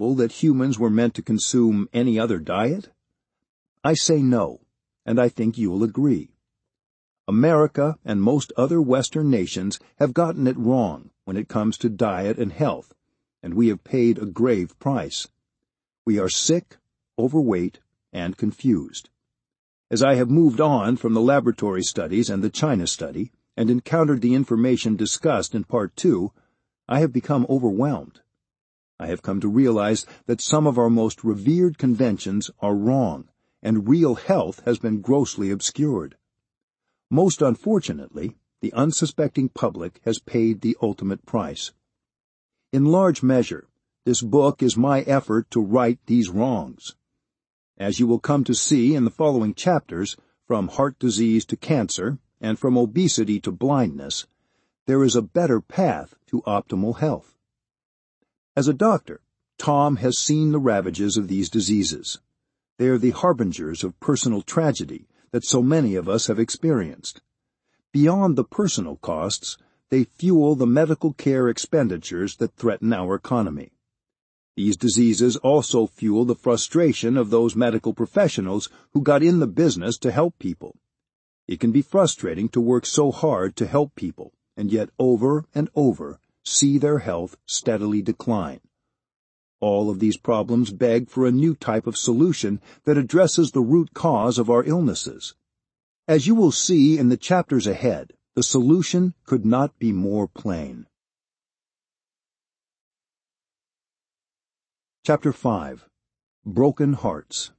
possible that humans were meant to consume any other diet? I say no, and I think you'll agree. America and most other Western nations have gotten it wrong when it comes to diet and health, and we have paid a grave price. We are sick, overweight, and confused. As I have moved on from the laboratory studies and the China study, and encountered the information discussed in Part 2, I have become overwhelmed. I have come to realize that some of our most revered conventions are wrong, and real health has been grossly obscured. Most unfortunately, the unsuspecting public has paid the ultimate price. In large measure, this book is my effort to right these wrongs. As you will come to see in the following chapters, from heart disease to cancer, and from obesity to blindness, there is a better path to optimal health. As a doctor, Tom has seen the ravages of these diseases. They are the harbingers of personal tragedy that so many of us have experienced. Beyond the personal costs, they fuel the medical care expenditures that threaten our economy. These diseases also fuel the frustration of those medical professionals who got in the business to help people. It can be frustrating to work so hard to help people, and yet over and over see their health steadily decline. All of these problems beg for a new type of solution that addresses the root cause of our illnesses. As you will see in the chapters ahead, the solution could not be more plain. Chapter 5. Broken Hearts.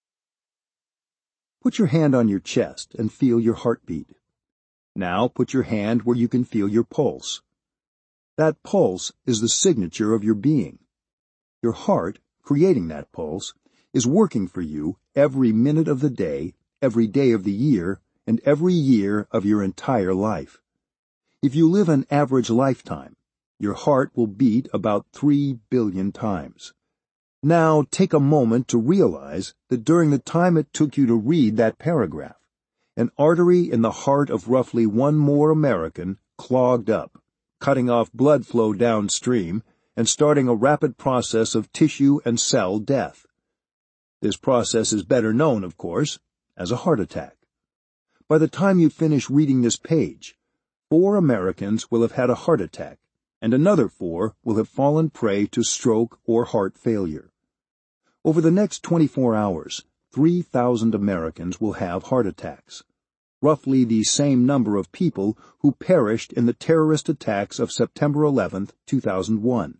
Put your hand on your chest and feel your heartbeat. Now put your hand where you can feel your pulse. That pulse is the signature of your being. Your heart, creating that pulse, is working for you every minute of the day, every day of the year, and every year of your entire life. If you live an average lifetime, your heart will beat about 3 billion times. Now take a moment to realize that during the time it took you to read that paragraph, an artery in the heart of roughly one more American clogged up, cutting off blood flow downstream and starting a rapid process of tissue and cell death. This process is better known, of course, as a heart attack. By the time you finish reading this page, 4 Americans will have had a heart attack, and another 4 will have fallen prey to stroke or heart failure. Over the next 24 hours, 3,000 Americans will have heart attacks, roughly the same number of people who perished in the terrorist attacks of September 11, 2001.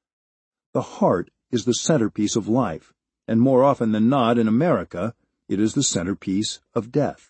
The heart is the centerpiece of life, and more often than not in America, it is the centerpiece of death.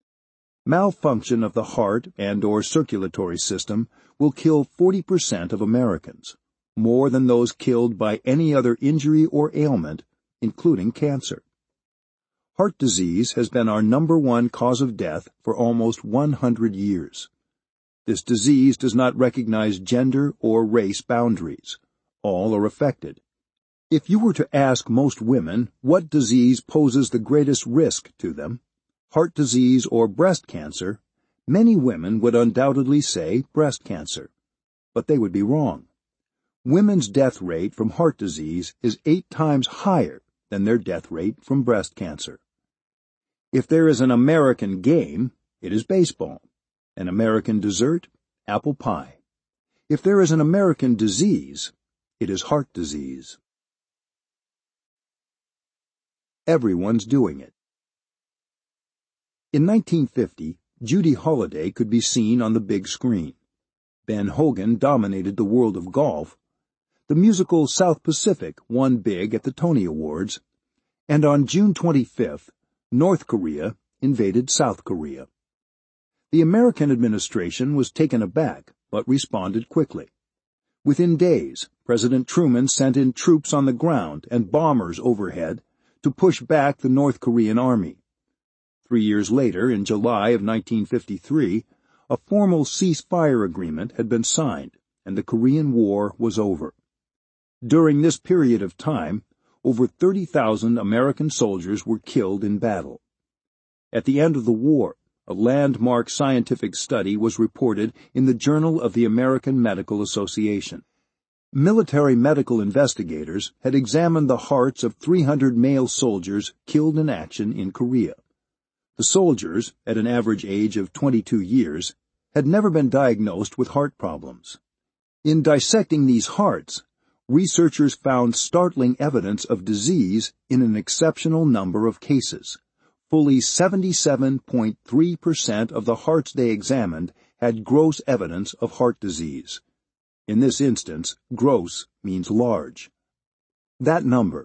Malfunction of the heart and/or circulatory system will kill 40% of Americans, more than those killed by any other injury or ailment, including cancer. Heart disease has been our #1 cause of death for almost 100 years. This disease does not recognize gender or race boundaries. All are affected. If you were to ask most women what disease poses the greatest risk to them, heart disease or breast cancer, many women would undoubtedly say breast cancer. But they would be wrong. Women's death rate from heart disease is 8 times higher than their death rate from breast cancer. If there is an American game, it is baseball. An American dessert, apple pie. If there is an American disease, it is heart disease. Everyone's doing it. In 1950, Judy Holliday could be seen on the big screen. Ben Hogan dominated the world of golf. The musical South Pacific won big at the Tony Awards, and on June 25th, North Korea invaded South Korea. The American administration was taken aback, but responded quickly. Within days, President Truman sent in troops on the ground and bombers overhead to push back the North Korean army. 3 years later, in July of 1953, a formal ceasefire agreement had been signed, and the Korean War was over. During this period of time, over 30,000 American soldiers were killed in battle. At the end of the war, a landmark scientific study was reported in the Journal of the American Medical Association. Military medical investigators had examined the hearts of 300 male soldiers killed in action in Korea. The soldiers, at an average age of 22 years, had never been diagnosed with heart problems. In dissecting these hearts, researchers found startling evidence of disease in an exceptional number of cases. Fully 77.3% of the hearts they examined had gross evidence of heart disease. In this instance, gross means large. That number,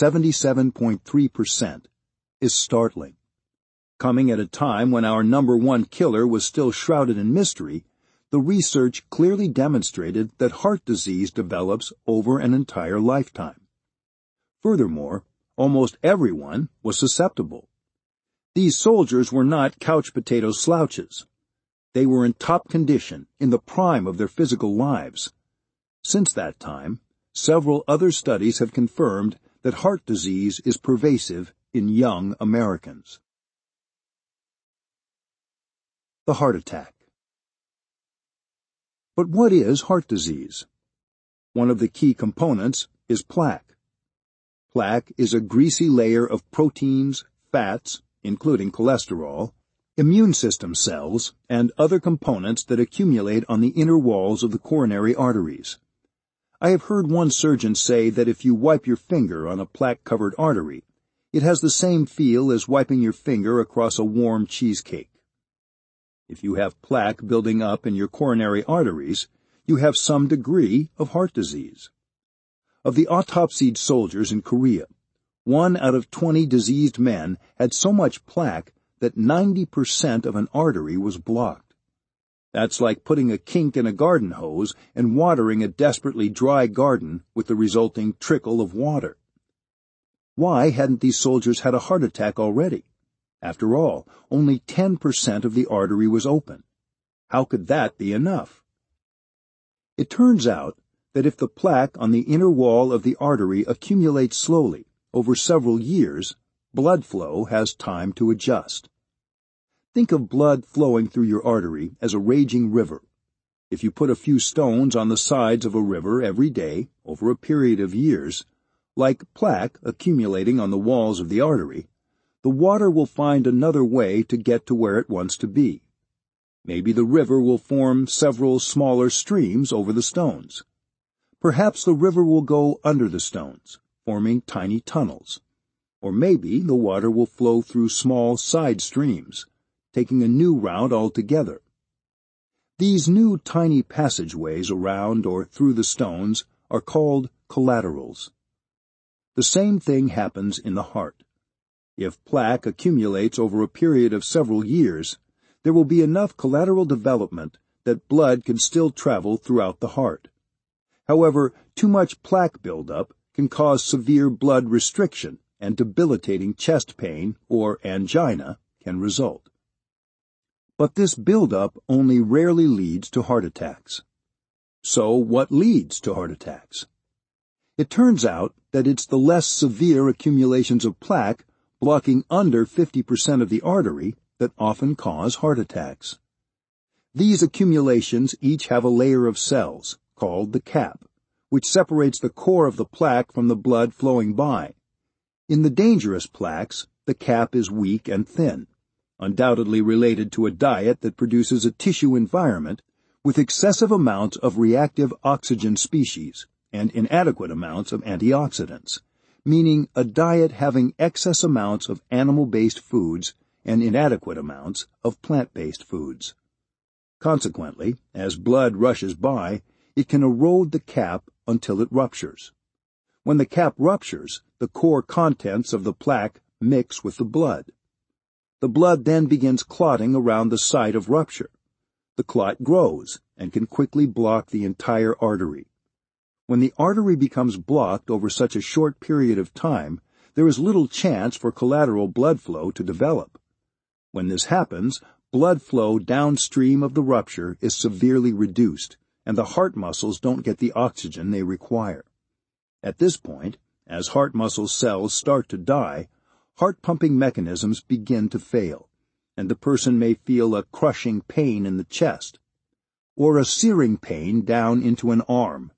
77.3%, is startling. Coming at a time when our number one killer was still shrouded in mystery, the research clearly demonstrated that heart disease develops over an entire lifetime. Furthermore, almost everyone was susceptible. These soldiers were not couch potato slouches. They were in top condition, in the prime of their physical lives. Since that time, several other studies have confirmed that heart disease is pervasive in young Americans. The heart attack. But what is heart disease? One of the key components is plaque. Plaque is a greasy layer of proteins, fats, including cholesterol, immune system cells, and other components that accumulate on the inner walls of the coronary arteries. I have heard one surgeon say that if you wipe your finger on a plaque-covered artery, it has the same feel as wiping your finger across a warm cheesecake. If you have plaque building up in your coronary arteries, you have some degree of heart disease. Of the autopsied soldiers in Korea, 1 out of 20 diseased men had so much plaque that 90% of an artery was blocked. That's like putting a kink in a garden hose and watering a desperately dry garden with the resulting trickle of water. Why hadn't these soldiers had a heart attack already? After all, only 10% of the artery was open. How could that be enough? It turns out that if the plaque on the inner wall of the artery accumulates slowly, over several years, blood flow has time to adjust. Think of blood flowing through your artery as a raging river. If you put a few stones on the sides of a river every day, over a period of years, like plaque accumulating on the walls of the artery, the water will find another way to get to where it wants to be. Maybe the river will form several smaller streams over the stones. Perhaps the river will go under the stones, forming tiny tunnels. Or maybe the water will flow through small side streams, taking a new route altogether. These new tiny passageways around or through the stones are called collaterals. The same thing happens in the heart. If plaque accumulates over a period of several years, there will be enough collateral development that blood can still travel throughout the heart. However, too much plaque buildup can cause severe blood restriction, and debilitating chest pain or angina can result. But this buildup only rarely leads to heart attacks. So what leads to heart attacks? It turns out that it's the less severe accumulations of plaque blocking under 50% of the artery that often cause heart attacks. These accumulations each have a layer of cells, called the cap, which separates the core of the plaque from the blood flowing by. In the dangerous plaques, the cap is weak and thin, undoubtedly related to a diet that produces a tissue environment with excessive amounts of reactive oxygen species and inadequate amounts of antioxidants, meaning a diet having excess amounts of animal-based foods and inadequate amounts of plant-based foods. Consequently, as blood rushes by, it can erode the cap until it ruptures. When the cap ruptures, the core contents of the plaque mix with the blood. The blood then begins clotting around the site of rupture. The clot grows and can quickly block the entire artery. When the artery becomes blocked over such a short period of time, there is little chance for collateral blood flow to develop. When this happens, blood flow downstream of the rupture is severely reduced, and the heart muscles don't get the oxygen they require. At this point, as heart muscle cells start to die, heart-pumping mechanisms begin to fail, and the person may feel a crushing pain in the chest, or a searing pain down into an arm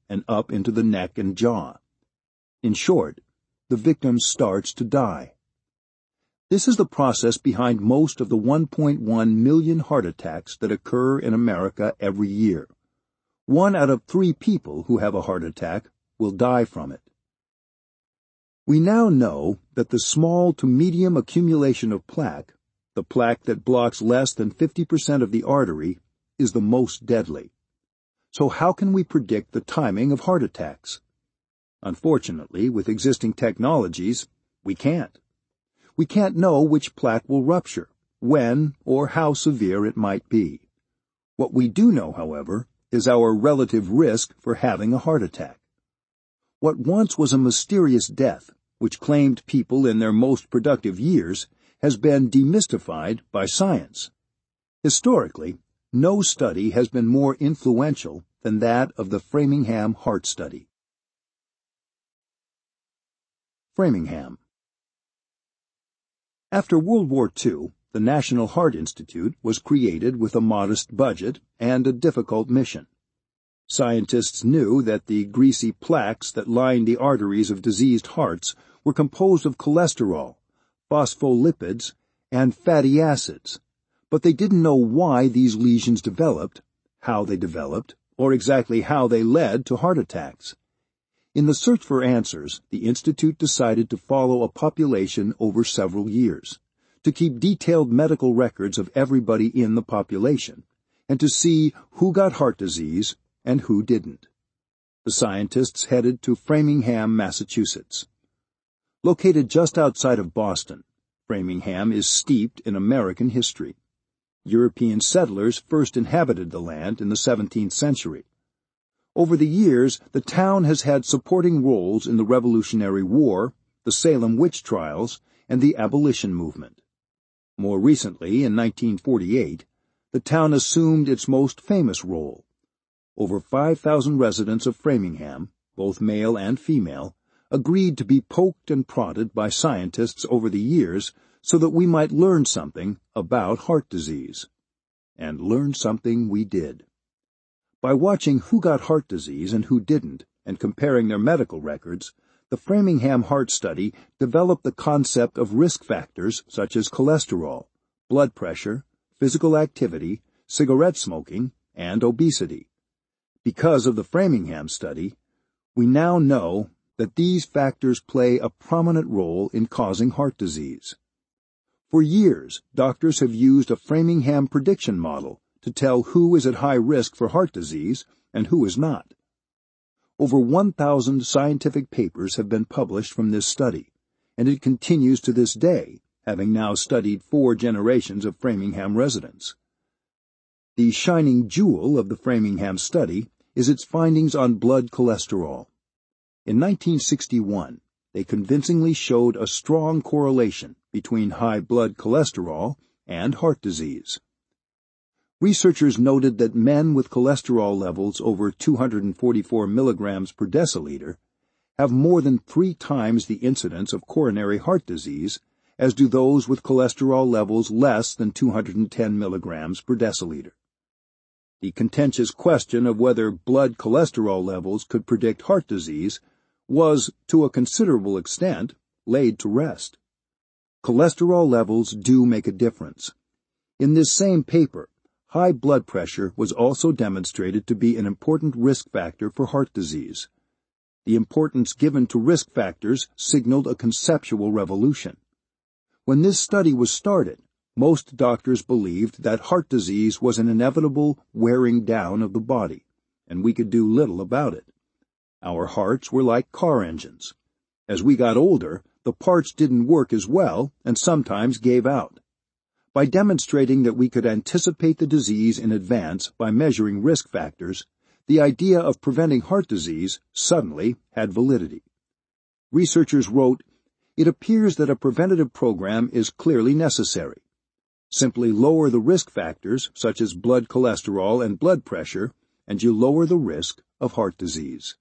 and up into the neck and jaw. In short, the victim starts to die. This is the process behind most of the 1.1 million heart attacks that occur in America every year. 1 out of 3 people who have a heart attack will die from it. We now know that the small to medium accumulation of plaque, the plaque that blocks less than 50% of the artery, is the most deadly. So how can we predict the timing of heart attacks? Unfortunately, with existing technologies, we can't. We can't know which plaque will rupture, when, or how severe it might be. What we do know, however, is our relative risk for having a heart attack. What once was a mysterious death, which claimed people in their most productive years, has been demystified by science. Historically, no study has been more influential than that of the Framingham Heart Study. Framingham. After World War II, the National Heart Institute was created with a modest budget and a difficult mission. Scientists knew that the greasy plaques that lined the arteries of diseased hearts were composed of cholesterol, phospholipids, and fatty acids, but they didn't know why these lesions developed, how they developed, or exactly how they led to heart attacks. In the search for answers, the Institute decided to follow a population over several years, to keep detailed medical records of everybody in the population, and to see who got heart disease and who didn't. The scientists headed to Framingham, Massachusetts. Located just outside of Boston, Framingham is steeped in American history. European settlers first inhabited the land in the 17th century. Over the years, the town has had supporting roles in the Revolutionary War, the Salem witch trials, and the abolition movement. More recently, in 1948, the town assumed its most famous role. Over 5,000 residents of Framingham, both male and female, agreed to be poked and prodded by scientists over the years so that we might learn something about heart disease. And learn something we did. By watching who got heart disease and who didn't, and comparing their medical records, the Framingham Heart Study developed the concept of risk factors such as cholesterol, blood pressure, physical activity, cigarette smoking, and obesity. Because of the Framingham study, we now know that these factors play a prominent role in causing heart disease. For years, doctors have used a Framingham prediction model to tell who is at high risk for heart disease and who is not. Over 1,000 scientific papers have been published from this study, and it continues to this day, having now studied 4 generations of Framingham residents. The shining jewel of the Framingham study is its findings on blood cholesterol. In 1961, they convincingly showed a strong correlation between high blood cholesterol and heart disease. Researchers noted that men with cholesterol levels over 244 milligrams per deciliter have more than 3 times the incidence of coronary heart disease as do those with cholesterol levels less than 210 milligrams per deciliter. The contentious question of whether blood cholesterol levels could predict heart disease was, to a considerable extent, laid to rest. Cholesterol levels do make a difference. In this same paper, high blood pressure was also demonstrated to be an important risk factor for heart disease. The importance given to risk factors signaled a conceptual revolution. When this study was started, most doctors believed that heart disease was an inevitable wearing down of the body, and we could do little about it. Our hearts were like car engines. As we got older, the parts didn't work as well and sometimes gave out. By demonstrating that we could anticipate the disease in advance by measuring risk factors, the idea of preventing heart disease suddenly had validity. Researchers wrote, "It appears that a preventative program is clearly necessary. Simply lower the risk factors, such as blood cholesterol and blood pressure, and you lower the risk of heart disease."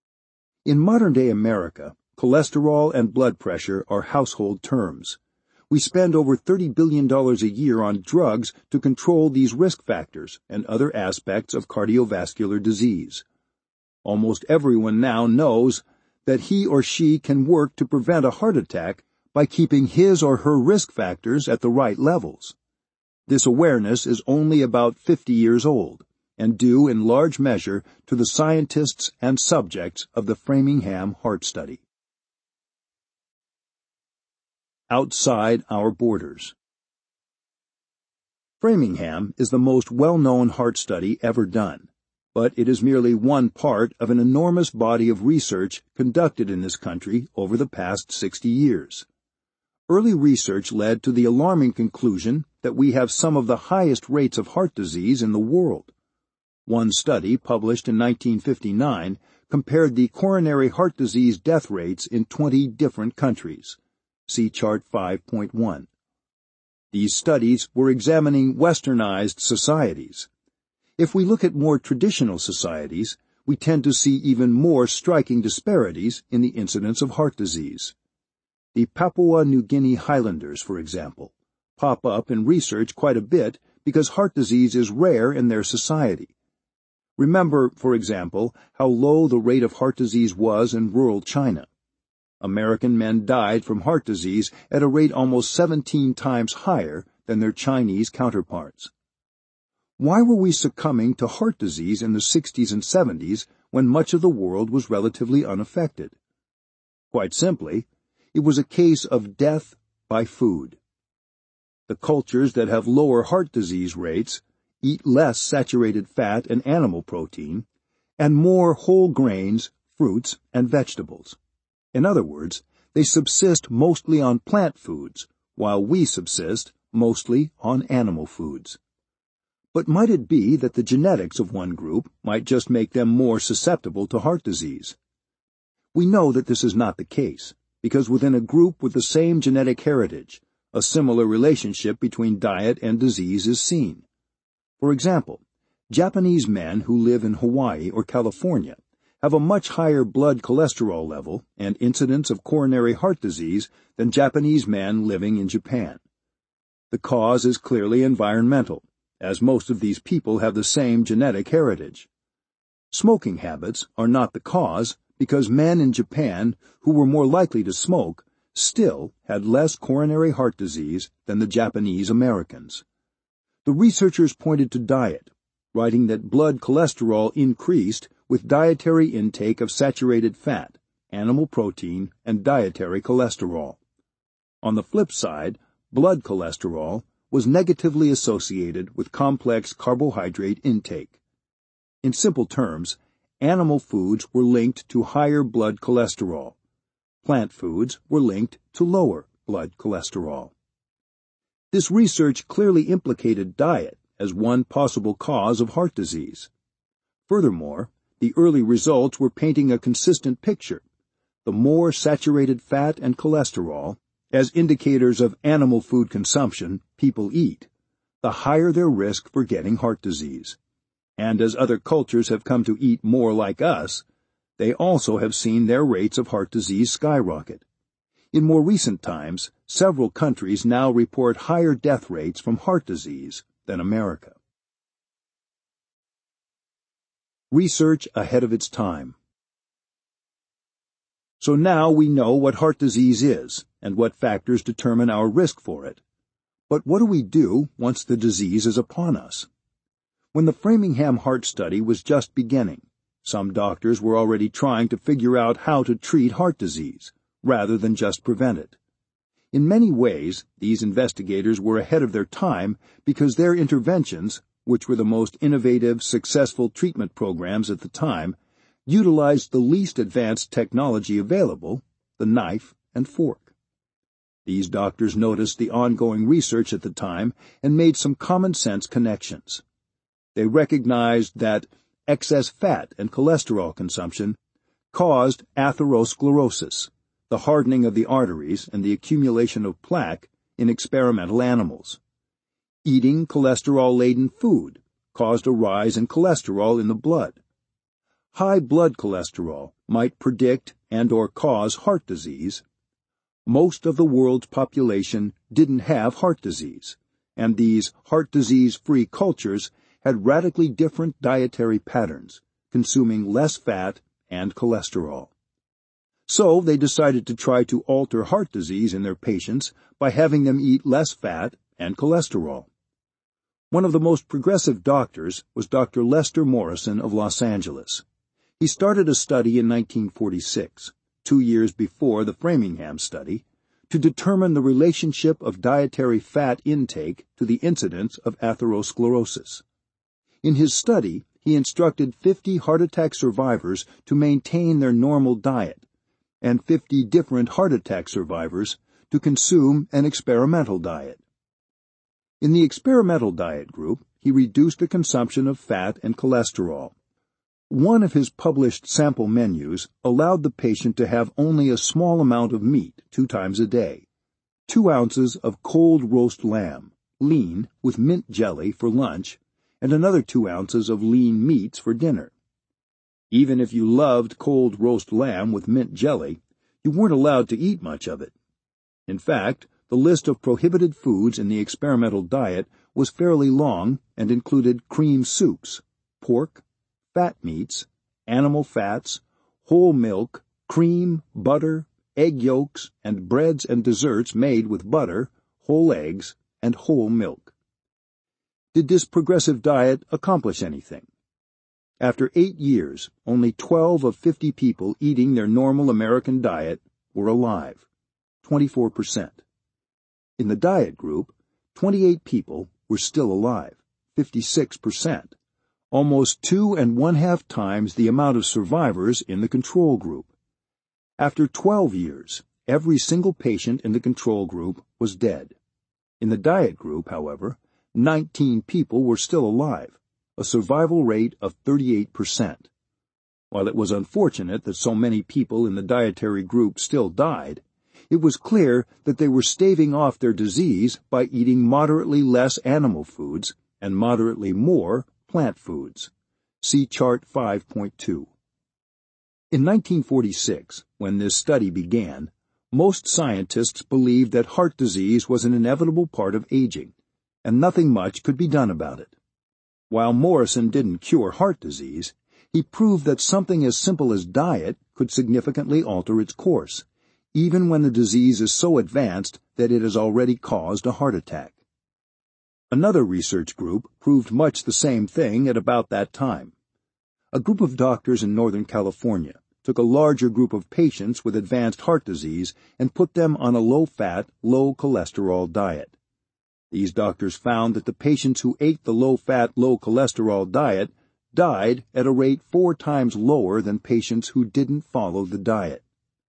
In modern-day America, cholesterol and blood pressure are household terms. We spend over $30 billion a year on drugs to control these risk factors and other aspects of cardiovascular disease. Almost everyone now knows that he or she can work to prevent a heart attack by keeping his or her risk factors at the right levels. This awareness is only about 50 years old, and due in large measure to the scientists and subjects of the Framingham Heart Study. Outside our borders. Framingham is the most well-known heart study ever done, but it is merely one part of an enormous body of research conducted in this country over the past 60 years. Early research led to the alarming conclusion that we have some of the highest rates of heart disease in the world. One study, published in 1959, compared the coronary heart disease death rates in 20 different countries. See Chart 5.1. These studies were examining westernized societies. If we look at more traditional societies, we tend to see even more striking disparities in the incidence of heart disease. The Papua New Guinea Highlanders, for example, pop up in research quite a bit because heart disease is rare in their society. Remember, for example, how low the rate of heart disease was in rural China. American men died from heart disease at a rate almost 17 times higher than their Chinese counterparts. Why were we succumbing to heart disease in the 60s and 70s when much of the world was relatively unaffected? Quite simply, it was a case of death by food. The cultures that have lower heart disease rates eat less saturated fat and animal protein, and more whole grains, fruits, and vegetables. In other words, they subsist mostly on plant foods, while we subsist mostly on animal foods. But might it be that the genetics of one group might just make them more susceptible to heart disease? We know that this is not the case, because within a group with the same genetic heritage, a similar relationship between diet and disease is seen. For example, Japanese men who live in Hawaii or California have a much higher blood cholesterol level and incidence of coronary heart disease than Japanese men living in Japan. The cause is clearly environmental, as most of these people have the same genetic heritage. Smoking habits are not the cause, because men in Japan who were more likely to smoke still had less coronary heart disease than the Japanese Americans. The researchers pointed to diet, writing that blood cholesterol increased with dietary intake of saturated fat, animal protein, and dietary cholesterol. On the flip side, blood cholesterol was negatively associated with complex carbohydrate intake. In simple terms, animal foods were linked to higher blood cholesterol. Plant foods were linked to lower blood cholesterol. This research clearly implicated diet as one possible cause of heart disease. Furthermore, the early results were painting a consistent picture. The more saturated fat and cholesterol, as indicators of animal food consumption, people eat, the higher their risk for getting heart disease. And as other cultures have come to eat more like us, they also have seen their rates of heart disease skyrocket. In more recent times, several countries now report higher death rates from heart disease than America. Research ahead of its time. So now we know what heart disease is and what factors determine our risk for it. But what do we do once the disease is upon us? When the Framingham Heart Study was just beginning, some doctors were already trying to figure out how to treat heart disease, rather than just prevent it. In many ways, these investigators were ahead of their time because their interventions, which were the most innovative, successful treatment programs at the time, utilized the least advanced technology available, the knife and fork. These doctors noticed the ongoing research at the time and made some common-sense connections. They recognized that excess fat and cholesterol consumption caused atherosclerosis, the hardening of the arteries and the accumulation of plaque in experimental animals. Eating cholesterol-laden food caused a rise in cholesterol in the blood. High blood cholesterol might predict and/or cause heart disease. Most of the world's population didn't have heart disease, and these heart disease-free cultures had radically different dietary patterns, consuming less fat and cholesterol. So they decided to try to alter heart disease in their patients by having them eat less fat and cholesterol. One of the most progressive doctors was Dr. Lester Morrison of Los Angeles. He started a study in 1946, 2 years before the Framingham study, to determine the relationship of dietary fat intake to the incidence of atherosclerosis. In his study, he instructed 50 heart attack survivors to maintain their normal diet, and 50 different heart attack survivors to consume an experimental diet. In the experimental diet group, he reduced the consumption of fat and cholesterol. One of his published sample menus allowed the patient to have only a small amount of meat 2 times a day, 2 ounces of cold roast lamb, lean, with mint jelly for lunch, and another 2 ounces of lean meats for dinner. Even if you loved cold roast lamb with mint jelly, you weren't allowed to eat much of it. In fact, the list of prohibited foods in the experimental diet was fairly long and included cream soups, pork, fat meats, animal fats, whole milk, cream, butter, egg yolks, and breads and desserts made with butter, whole eggs, and whole milk. Did this progressive diet accomplish anything? After 8 years, only 12 of 50 people eating their normal American diet were alive, 24%. In the diet group, 28 people were still alive, 56%, almost 2.5 times the amount of survivors in the control group. After 12 years, every single patient in the control group was dead. In the diet group, however, 19 people were still alive, a survival rate of 38%. While it was unfortunate that so many people in the dietary group still died, it was clear that they were staving off their disease by eating moderately less animal foods and moderately more plant foods. See Chart 5.2. In 1946, when this study began, most scientists believed that heart disease was an inevitable part of aging, and nothing much could be done about it. While Morrison didn't cure heart disease, he proved that something as simple as diet could significantly alter its course, even when the disease is so advanced that it has already caused a heart attack. Another research group proved much the same thing at about that time. A group of doctors in Northern California took a larger group of patients with advanced heart disease and put them on a low-fat, low-cholesterol diet. These doctors found that the patients who ate the low-fat, low-cholesterol diet died at a rate 4 times lower than patients who didn't follow the diet.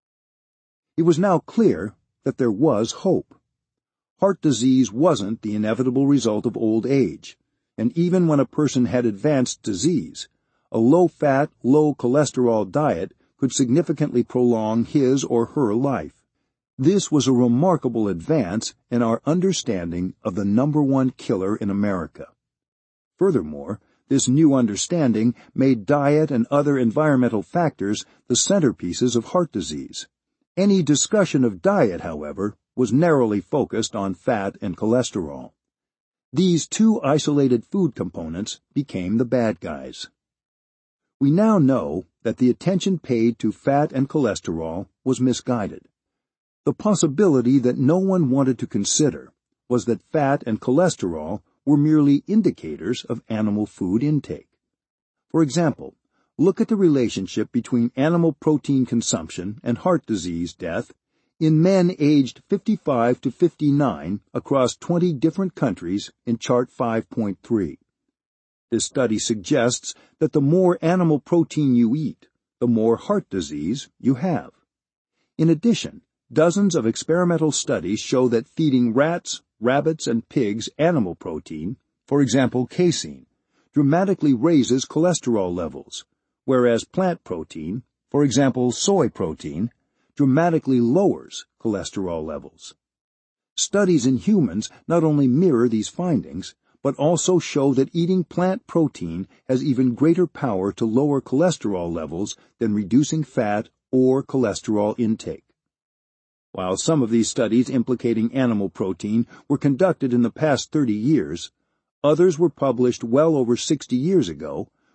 It was now clear that there was hope. Heart disease wasn't the inevitable result of old age, and even when a person had advanced disease, a low-fat, low-cholesterol diet could significantly prolong his or her life. This was a remarkable advance in our understanding of the #1 killer in America. Furthermore, this new understanding made diet and other environmental factors the centerpieces of heart disease. Any discussion of diet, however, was narrowly focused on fat and cholesterol. These 2 isolated food components became the bad guys. We now know that the attention paid to fat and cholesterol was misguided. The possibility that no one wanted to consider was that fat and cholesterol were merely indicators of animal food intake. For example, look at the relationship between animal protein consumption and heart disease death in men aged 55 to 59 across 20 different countries in Chart 5.3. This study suggests that the more animal protein you eat, the more heart disease you have. In addition, dozens of experimental studies show that feeding rats, rabbits, and pigs animal protein, for example casein, dramatically raises cholesterol levels, whereas plant protein, for example soy protein, dramatically lowers cholesterol levels. Studies in humans not only mirror these findings, but also show that eating plant protein has even greater power to lower cholesterol levels than reducing fat or cholesterol intake. While some of these studies implicating animal protein were conducted in the past 30 years, others were published well over 60 years ago,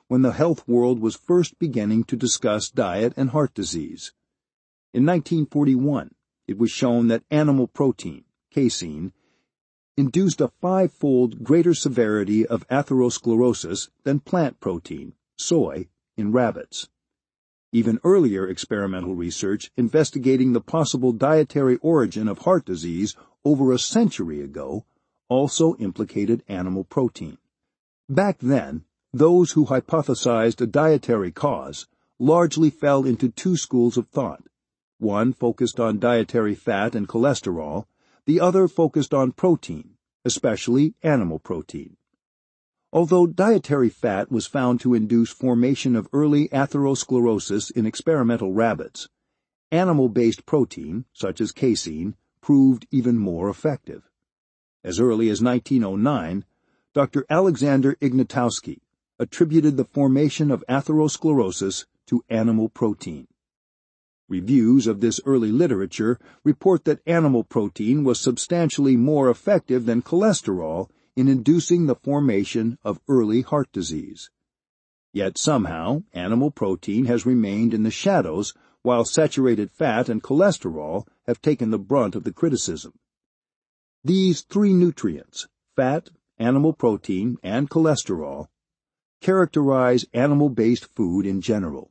when the health world was first beginning to discuss diet and heart disease. In 1941, it was shown that animal protein, casein, induced a 5-fold greater severity of atherosclerosis than plant protein, soy, in rabbits. Even earlier experimental research investigating the possible dietary origin of heart disease over a century ago also implicated animal protein. Back then, those who hypothesized a dietary cause largely fell into two schools of thought. One focused on dietary fat and cholesterol, the other focused on protein, especially animal protein. Although dietary fat was found to induce formation of early atherosclerosis in experimental rabbits, animal-based protein, such as casein, proved even more effective. As early as 1909, Dr. Alexander Ignatowski attributed the formation of atherosclerosis to animal protein. Reviews of this early literature report that animal protein was substantially more effective than cholesterol in inducing the formation of early heart disease. Yet somehow, animal protein has remained in the shadows while saturated fat and cholesterol have taken the brunt of the criticism. These three nutrients, fat, animal protein, and cholesterol, characterize animal-based food in general.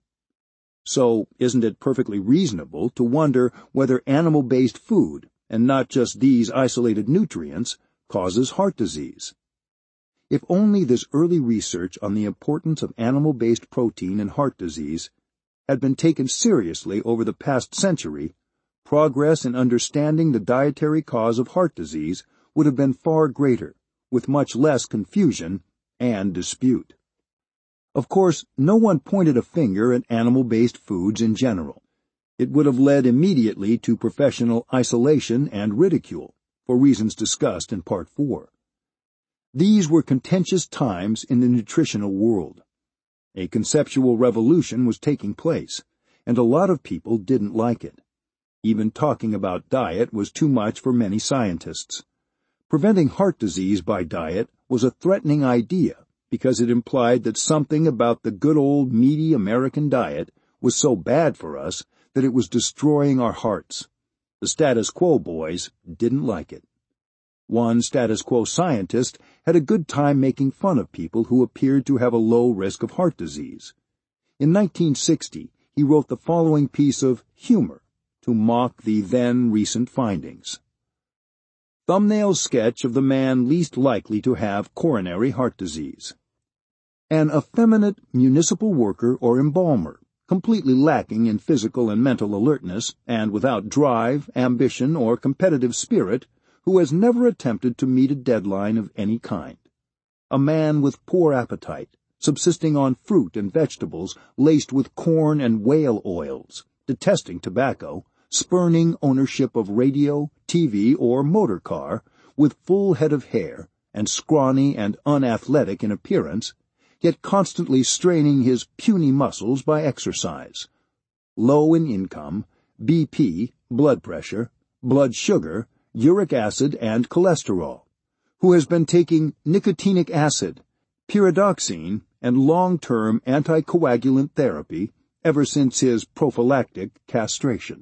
So, isn't it perfectly reasonable to wonder whether animal-based food, and not just these isolated nutrients, causes heart disease? If only this early research on the importance of animal-based protein in heart disease had been taken seriously over the past century, progress in understanding the dietary cause of heart disease would have been far greater, with much less confusion and dispute. Of course, no one pointed a finger at animal-based foods in general. It would have led immediately to professional isolation and ridicule, for reasons discussed in Part 4. These were contentious times in the nutritional world. A conceptual revolution was taking place, and a lot of people didn't like it. Even talking about diet was too much for many scientists. Preventing heart disease by diet was a threatening idea because it implied that something about the good old meaty American diet was so bad for us that it was destroying our hearts. The status quo boys didn't like it. One status quo scientist had a good time making fun of people who appeared to have a low risk of heart disease. In 1960, he wrote the following piece of humor to mock the then recent findings. Thumbnail sketch of the man least likely to have coronary heart disease. An effeminate municipal worker or embalmer, completely lacking in physical and mental alertness, and without drive, ambition, or competitive spirit, who has never attempted to meet a deadline of any kind. A man with poor appetite, subsisting on fruit and vegetables laced with corn and whale oils, detesting tobacco, spurning ownership of radio, TV, or motor car, with full head of hair, and scrawny and unathletic in appearance, yet constantly straining his puny muscles by exercise. Low in income, BP, blood pressure, blood sugar, uric acid, and cholesterol, who has been taking nicotinic acid, pyridoxine, and long-term anticoagulant therapy ever since his prophylactic castration.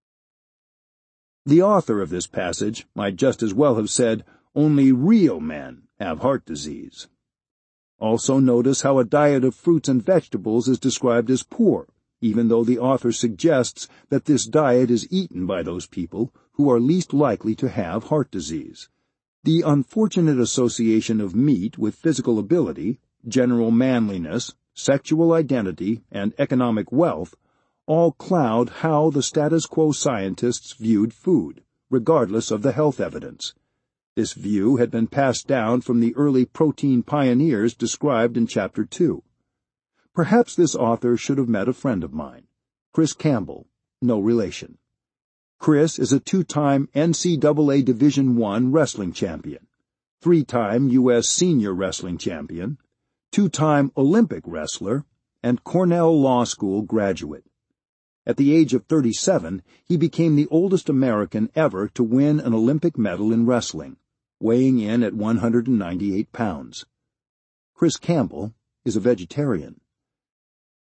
The author of this passage might just as well have said, "Only real men have heart disease." Also notice how a diet of fruits and vegetables is described as poor, even though the author suggests that this diet is eaten by those people who are least likely to have heart disease. The unfortunate association of meat with physical ability, general manliness, sexual identity, and economic wealth all cloud how the status quo scientists viewed food, regardless of the health evidence. This view had been passed down from the early protein pioneers described in Chapter 2. Perhaps this author should have met a friend of mine, Chris Campbell, no relation. Chris is a 2-time NCAA Division I wrestling champion, 3-time U.S. senior wrestling champion, 2-time Olympic wrestler, and Cornell Law School graduate. At the age of 37, he became the oldest American ever to win an Olympic medal in wrestling, weighing in at 198 pounds. Chris Campbell is a vegetarian.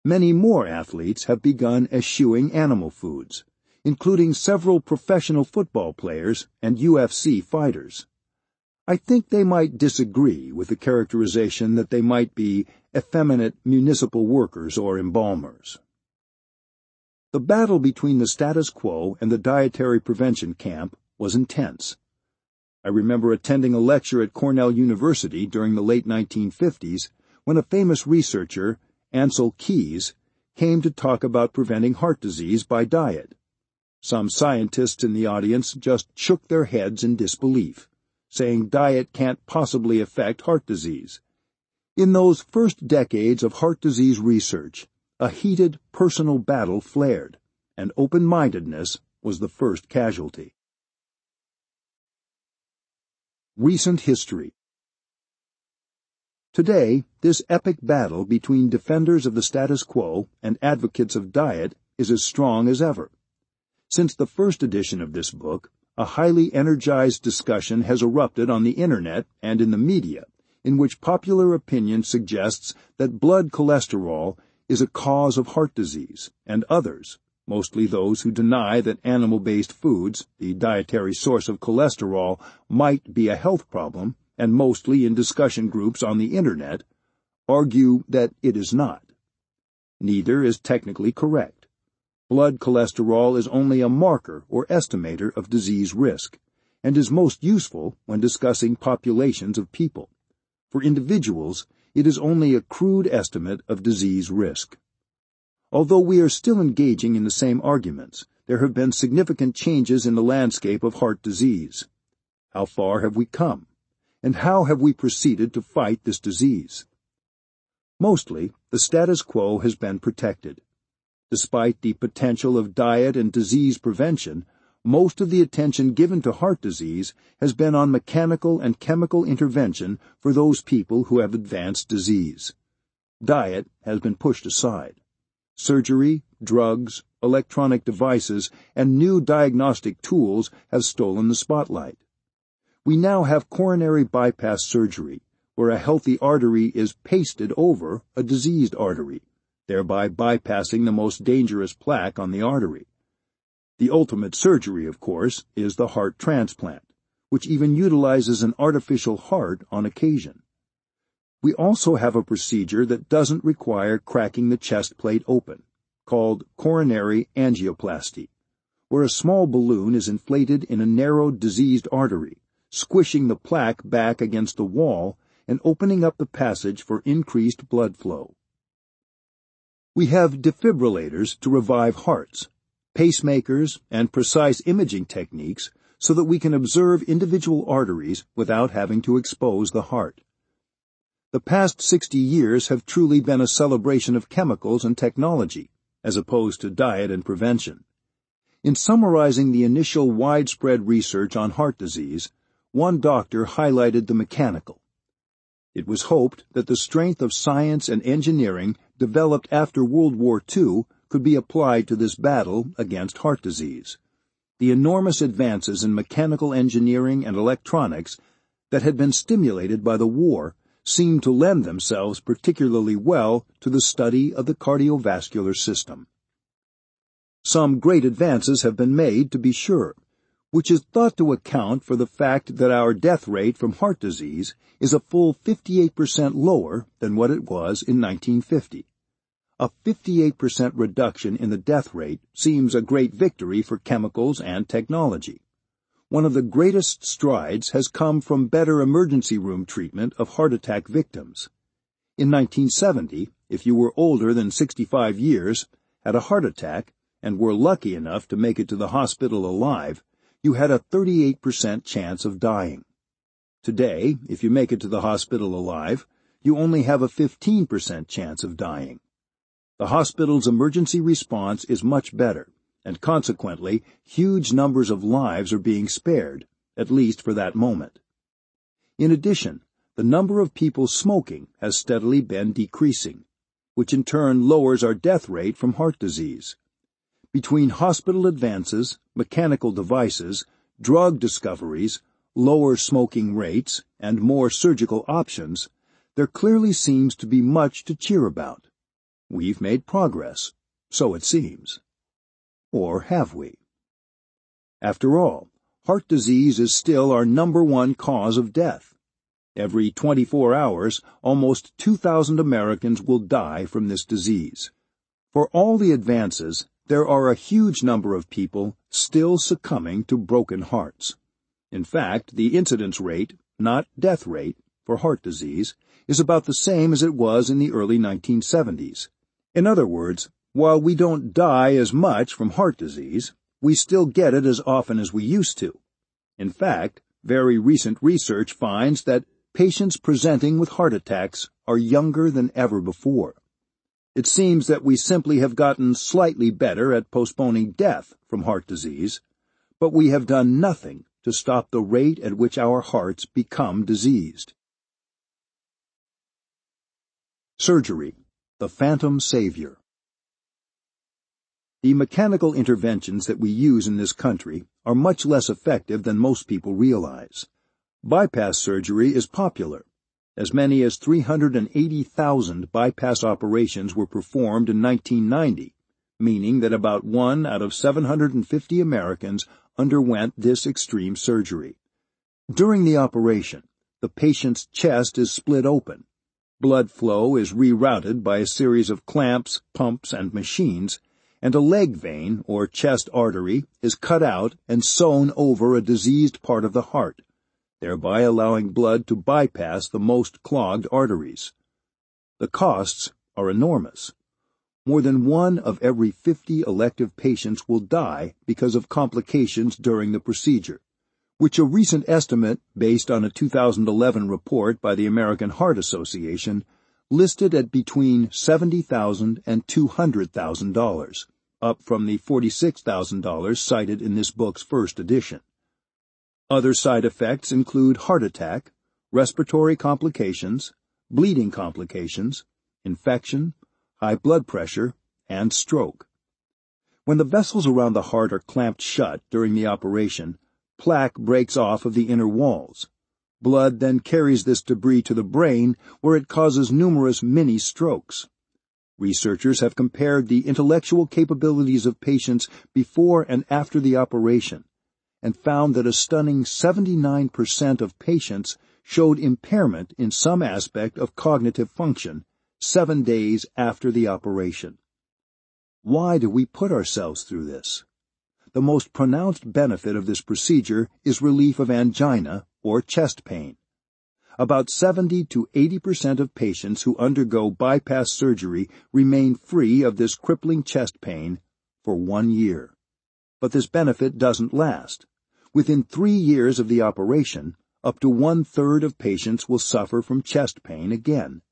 Many more athletes have begun eschewing animal foods, including several professional football players and UFC fighters. I think they might disagree with the characterization that they might be effeminate municipal workers or embalmers. The battle between the status quo and the dietary prevention camp was intense. I remember attending a lecture at Cornell University during the late 1950s when a famous researcher, Ancel Keys, came to talk about preventing heart disease by diet. Some scientists in the audience just shook their heads in disbelief, saying diet can't possibly affect heart disease. In those first decades of heart disease research, a heated personal battle flared, and open-mindedness was the first casualty. Recent history. Today, this epic battle between defenders of the status quo and advocates of diet is as strong as ever. Since the first edition of this book, a highly energized discussion has erupted on the Internet and in the media, in which popular opinion suggests that blood cholesterol is a cause of heart disease, and others, mostly those who deny that animal-based foods, the dietary source of cholesterol, might be a health problem, and mostly in discussion groups on the Internet, argue that it is not. Neither is technically correct. Blood cholesterol is only a marker or estimator of disease risk, and is most useful when discussing populations of people. For individuals, it is only a crude estimate of disease risk. Although we are still engaging in the same arguments, there have been significant changes in the landscape of heart disease. How far have we come? And how have we proceeded to fight this disease? Mostly, the status quo has been protected. Despite the potential of diet and disease prevention, most of the attention given to heart disease has been on mechanical and chemical intervention for those people who have advanced disease. Diet has been pushed aside. Surgery, drugs, electronic devices, and new diagnostic tools have stolen the spotlight. We now have coronary bypass surgery, where a healthy artery is pasted over a diseased artery, thereby bypassing the most dangerous plaque on the artery. The ultimate surgery, of course, is the heart transplant, which even utilizes an artificial heart on occasion. We also have a procedure that doesn't require cracking the chest plate open, called coronary angioplasty, where a small balloon is inflated in a narrow diseased artery, squishing the plaque back against the wall and opening up the passage for increased blood flow. We have defibrillators to revive hearts, pacemakers, and precise imaging techniques so that we can observe individual arteries without having to expose the heart. The past 60 years have truly been a celebration of chemicals and technology, as opposed to diet and prevention. In summarizing the initial widespread research on heart disease, one doctor highlighted the mechanical. It was hoped that the strength of science and engineering developed after World War II could be applied to this battle against heart disease. The enormous advances in mechanical engineering and electronics that had been stimulated by the war seemed to lend themselves particularly well to the study of the cardiovascular system. Some great advances have been made, to be sure, which is thought to account for the fact that our death rate from heart disease is a full 58% lower than what it was in 1950. A 58% reduction in the death rate seems a great victory for chemicals and technology. One of the greatest strides has come from better emergency room treatment of heart attack victims. In 1970, if you were older than 65 years, had a heart attack, and were lucky enough to make it to the hospital alive, you had a 38% chance of dying. Today, if you make it to the hospital alive, you only have a 15% chance of dying. The hospital's emergency response is much better, and consequently, huge numbers of lives are being spared, at least for that moment. In addition, the number of people smoking has steadily been decreasing, which in turn lowers our death rate from heart disease. Between hospital advances, mechanical devices, drug discoveries, lower smoking rates, and more surgical options, there clearly seems to be much to cheer about. We've made progress, so it seems. Or have we? After all, heart disease is still our #1 cause of death. Every 24 hours, almost 2,000 Americans will die from this disease. For all the advances, there are a huge number of people still succumbing to broken hearts. In fact, the incidence rate, not death rate, for heart disease is about the same as it was in the early 1970s. In other words, while we don't die as much from heart disease, we still get it as often as we used to. In fact, very recent research finds that patients presenting with heart attacks are younger than ever before. It seems that we simply have gotten slightly better at postponing death from heart disease, but we have done nothing to stop the rate at which our hearts become diseased. Surgery, the phantom savior. The mechanical interventions that we use in this country are much less effective than most people realize. Bypass surgery is popular. As many as 380,000 bypass operations were performed in 1990, meaning that about 1 out of 750 Americans underwent this extreme surgery. During the operation, the patient's chest is split open. Blood flow is rerouted by a series of clamps, pumps, and machines, and a leg vein, or chest artery, is cut out and sewn over a diseased part of the heart, thereby allowing blood to bypass the most clogged arteries. The costs are enormous. More than 1 of every 50 elective patients will die because of complications during the procedure, which a recent estimate based on a 2011 report by the American Heart Association listed at between $70,000 and $200,000, up from the $46,000 cited in this book's first edition. Other side effects include heart attack, respiratory complications, bleeding complications, infection, high blood pressure, and stroke. When the vessels around the heart are clamped shut during the operation, plaque breaks off of the inner walls. Blood then carries this debris to the brain, where it causes numerous mini-strokes. Researchers have compared the intellectual capabilities of patients before and after the operation, and found that a stunning 79% of patients showed impairment in some aspect of cognitive function 7 days after the operation. Why do we put ourselves through this? The most pronounced benefit of this procedure is relief of angina or chest pain. About 70 to 80% of patients who undergo bypass surgery remain free of this crippling chest pain for 1 year. But this benefit doesn't last. Within 3 years of the operation, up to 1/3 of patients will suffer from chest pain again.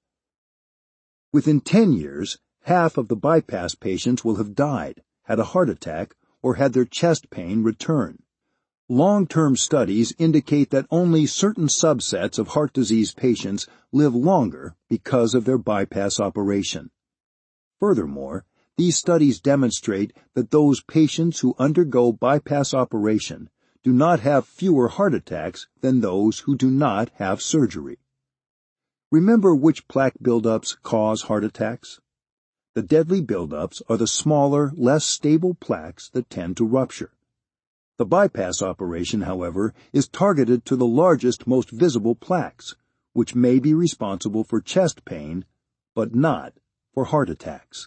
Within 10 years, half of the bypass patients will have died, had a heart attack, or had their chest pain return. Long-term studies indicate that only certain subsets of heart disease patients live longer because of their bypass operation. Furthermore, these studies demonstrate that those patients who undergo bypass operation do not have fewer heart attacks than those who do not have surgery. Remember which plaque buildups cause heart attacks? The deadly buildups are the smaller, less stable plaques that tend to rupture. The bypass operation, however, is targeted to the largest, most visible plaques, which may be responsible for chest pain, but not for heart attacks.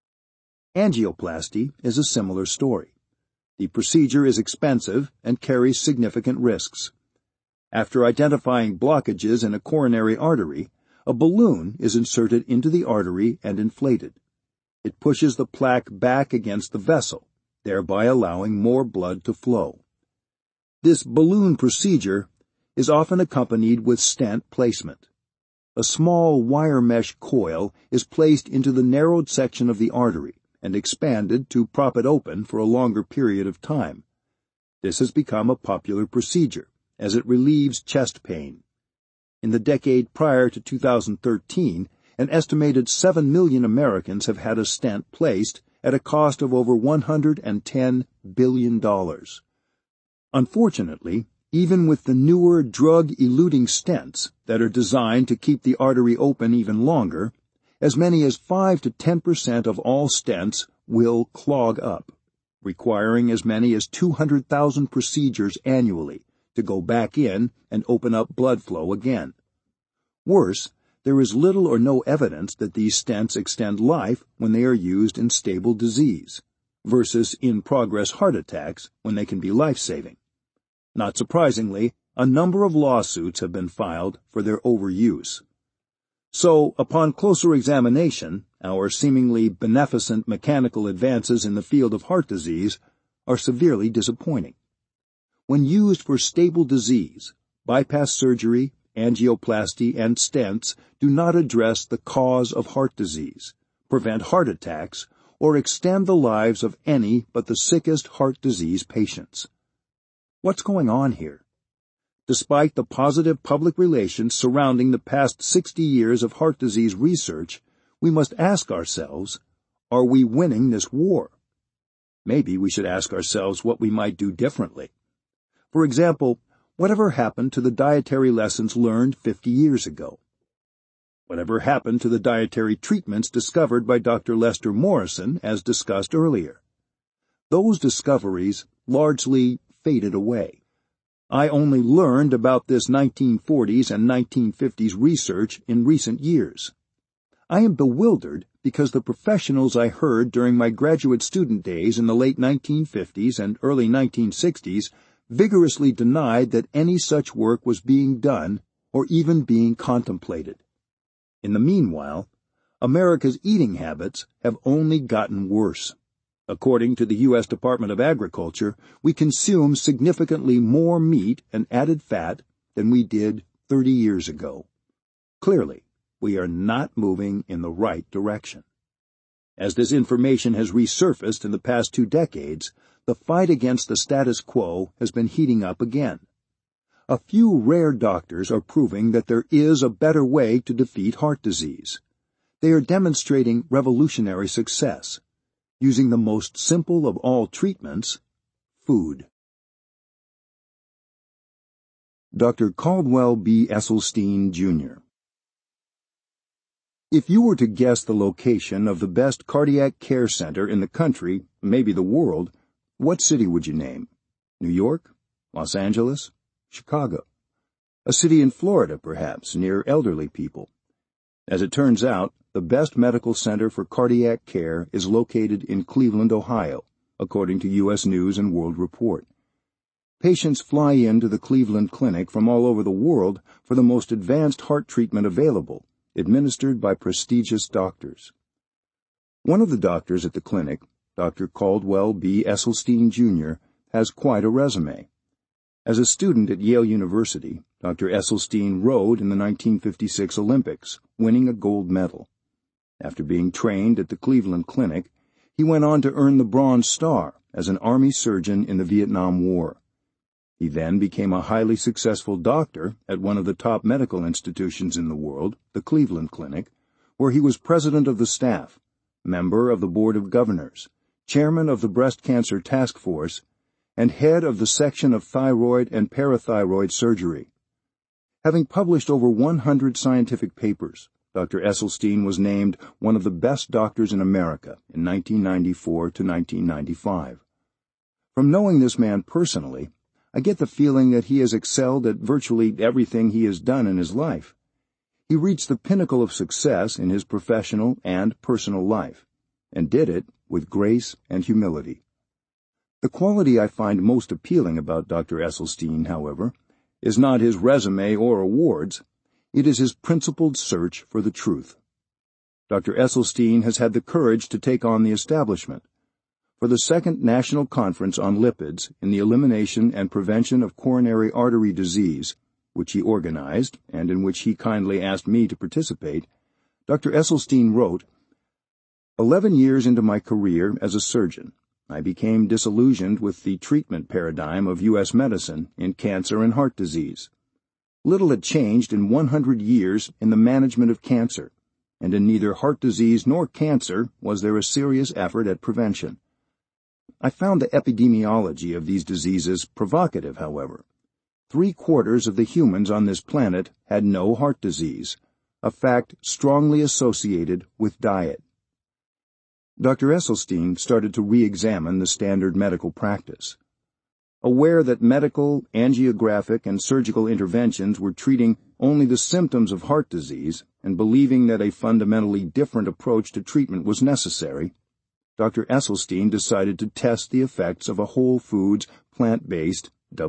Angioplasty is a similar story. The procedure is expensive and carries significant risks. After identifying blockages in a coronary artery, a balloon is inserted into the artery and inflated. It pushes the plaque back against the vessel, thereby allowing more blood to flow. This balloon procedure is often accompanied with stent placement. A small wire mesh coil is placed into the narrowed section of the artery and expanded to prop it open for a longer period of time. This has become a popular procedure, as it relieves chest pain. In the decade prior to 2013, an estimated 7 million Americans have had a stent placed at a cost of over $110 billion. Unfortunately, even with the newer drug-eluting stents that are designed to keep the artery open even longer, As many as 5 to 10% of all stents will clog up, requiring as many as 200,000 procedures annually to go back in and open up blood flow again. Worse, there is little or no evidence that these stents extend life when they are used in stable disease, versus in-progress heart attacks when they can be life-saving. Not surprisingly, a number of lawsuits have been filed for their overuse. So, upon closer examination, our seemingly beneficent mechanical advances in the field of heart disease are severely disappointing. When used for stable disease, bypass surgery, angioplasty, and stents do not address the cause of heart disease, prevent heart attacks, or extend the lives of any but the sickest heart disease patients. What's going on here? Despite the positive public relations surrounding the past 60 years of heart disease research, we must ask ourselves, are we winning this war? Maybe we should ask ourselves what we might do differently. For example, whatever happened to the dietary lessons learned 50 years ago? Whatever happened to the dietary treatments discovered by Dr. Lester Morrison, as discussed earlier? Those discoveries largely faded away. I only learned about this 1940s and 1950s research in recent years. I am bewildered because the professionals I heard during my graduate student days in the late 1950s and early 1960s vigorously denied that any such work was being done or even being contemplated. In the meanwhile, America's eating habits have only gotten worse. According to the U.S. Department of Agriculture, we consume significantly more meat and added fat than we did 30 years ago. Clearly, we are not moving in the right direction. As this information has resurfaced in the past 2 decades, the fight against the status quo has been heating up again. A few rare doctors are proving that there is a better way to defeat heart disease. They are demonstrating revolutionary success, using the most simple of all treatments, food. Dr. Caldwell B. Esselstyn, Jr. If you were to guess the location of the best cardiac care center in the country, maybe the world, what city would you name? New York? Los Angeles? Chicago? A city in Florida, perhaps, near elderly people. As it turns out, the best medical center for cardiac care is located in Cleveland, Ohio, according to U.S. News and World Report. Patients fly into the Cleveland Clinic from all over the world for the most advanced heart treatment available, administered by prestigious doctors. One of the doctors at the clinic, Dr. Caldwell B. Esselstyn, Jr., has quite a resume. As a student at Yale University, Dr. Esselstyn rowed in the 1956 Olympics, winning a gold medal. After being trained at the Cleveland Clinic, he went on to earn the Bronze Star as an Army surgeon in the Vietnam War. He then became a highly successful doctor at one of the top medical institutions in the world, the Cleveland Clinic, where he was president of the staff, member of the Board of Governors, chairman of the Breast Cancer Task Force, and head of the section of thyroid and parathyroid surgery. Having published over 100 scientific papers, Dr. Esselstyn was named one of the best doctors in America in 1994 to 1995. From knowing this man personally, I get the feeling that he has excelled at virtually everything he has done in his life. He reached the pinnacle of success in his professional and personal life, and did it with grace and humility. The quality I find most appealing about Dr. Esselstyn, however, is not his resume or awards. It is his principled search for the truth. Dr. Esselstyn has had the courage to take on the establishment. For the second National Conference on Lipids in the Elimination and Prevention of Coronary Artery Disease, which he organized and in which he kindly asked me to participate, Dr. Esselstyn wrote, 11 years into my career as a surgeon, I became disillusioned with the treatment paradigm of U.S. medicine in cancer and heart disease. Little had changed in 100 years in the management of cancer, and in neither heart disease nor cancer was there a serious effort at prevention. I found the epidemiology of these diseases provocative, however. 3/4 of the humans on this planet had no heart disease, a fact strongly associated with diet. Dr. Esselstyn started to re-examine the standard medical practice. Aware that medical, angiographic, and surgical interventions were treating only the symptoms of heart disease and believing that a fundamentally different approach to treatment was necessary, Dr. Esselstyn decided to test the effects of a whole foods, plant-based,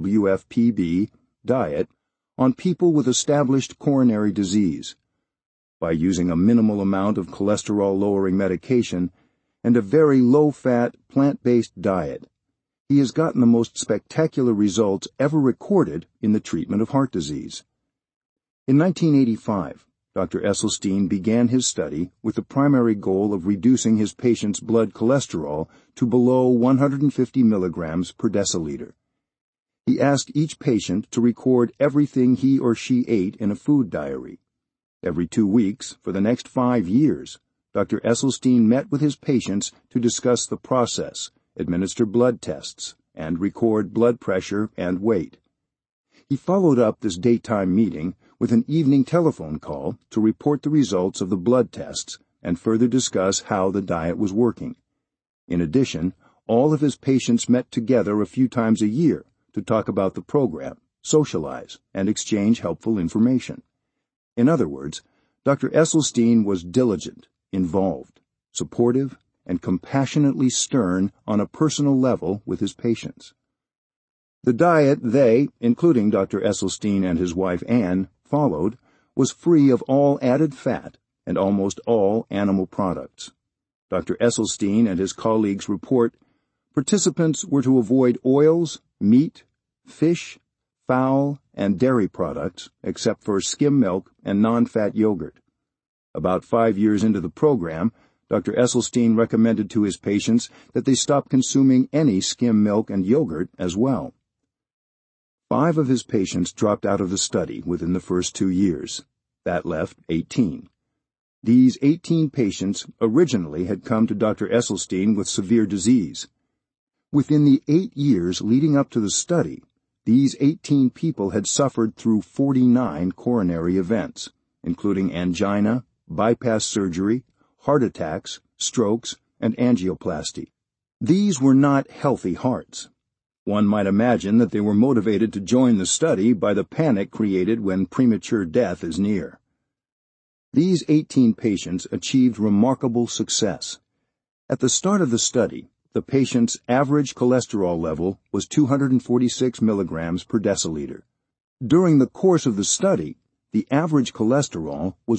WFPB, diet on people with established coronary disease. By using a minimal amount of cholesterol-lowering medication and a very low-fat, plant-based diet, he has gotten the most spectacular results ever recorded in the treatment of heart disease. In 1985, Dr. Esselstyn began his study with the primary goal of reducing his patients' blood cholesterol to below 150 milligrams per deciliter. He asked each patient to record everything he or she ate in a food diary. Every 2 weeks, for the next 5 years, Dr. Esselstyn met with his patients to discuss the process, administer blood tests, and record blood pressure and weight. He followed up this daytime meeting with an evening telephone call to report the results of the blood tests and further discuss how the diet was working. In addition, all of his patients met together a few times a year to talk about the program, socialize, and exchange helpful information. In other words, Dr. Esselstyn was diligent, involved, supportive, and compassionately stern on a personal level with his patients. The diet they, including Dr. Esselstyn and his wife Anne, followed was free of all added fat and almost all animal products. Dr. Esselstyn and his colleagues report participants were to avoid oils, meat, fish, fowl, and dairy products except for skim milk and non-fat yogurt. About 5 years into the program, Dr. Esselstyn recommended to his patients that they stop consuming any skim milk and yogurt as well. 5 of his patients dropped out of the study within the first 2 years. That left 18. These 18 patients originally had come to Dr. Esselstyn with severe disease. Within the 8 years leading up to the study, these 18 people had suffered through 49 coronary events, including angina, bypass surgery, heart attacks, strokes, and angioplasty. These were not healthy hearts. One might imagine that they were motivated to join the study by the panic created when premature death is near. These 18 patients achieved remarkable success. At the start of the study, the patient's average cholesterol level was 246 milligrams per deciliter. During the course of the study, the average cholesterol was